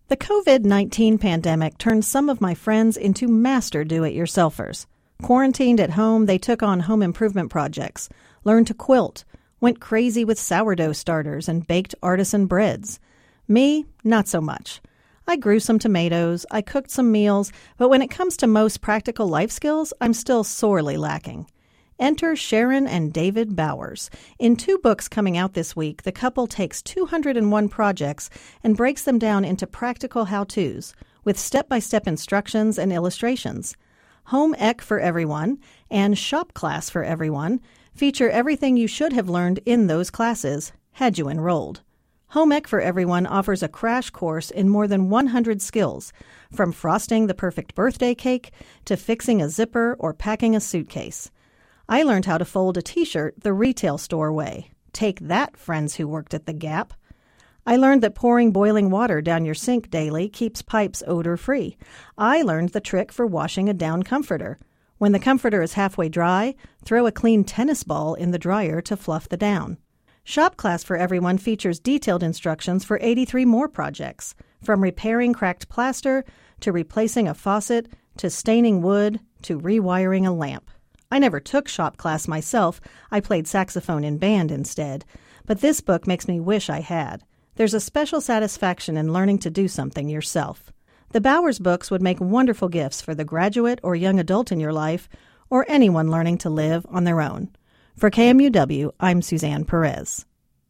The COVID-19 pandemic turned some of my friends into master do-it-yourselfers. Quarantined at home, they took on home improvement projects, learned to quilt, went crazy with sourdough starters, and baked artisan breads. Me, not so much. I grew some tomatoes, I cooked some meals, but when it comes to most practical life skills, I'm still sorely lacking. Enter Sharon and David Bowers. In 2 books coming out this week, the couple takes 201 projects and breaks them down into practical how-tos with step-by-step instructions and illustrations. Home Ec for Everyone and Shop Class for Everyone feature everything you should have learned in those classes had you enrolled. Home Ec for Everyone offers a crash course in more than 100 skills, from frosting the perfect birthday cake to fixing a zipper or packing a suitcase. I learned how to fold a t-shirt the retail store way. Take that, friends who worked at the Gap. I learned that pouring boiling water down your sink daily keeps pipes odor-free. I learned the trick for washing a down comforter. When the comforter is halfway dry, throw a clean tennis ball in the dryer to fluff the down. Shop Class for Everyone features detailed instructions for 83 more projects, from repairing cracked plaster, to replacing a faucet, to staining wood, to rewiring a lamp. I never took shop class myself. I played saxophone in band instead. But this book makes me wish I had. There's a special satisfaction in learning to do something yourself. The Bowers books would make wonderful gifts for the graduate or young adult in your life, or anyone learning to live on their own. For KMUW, I'm Suzanne Perez.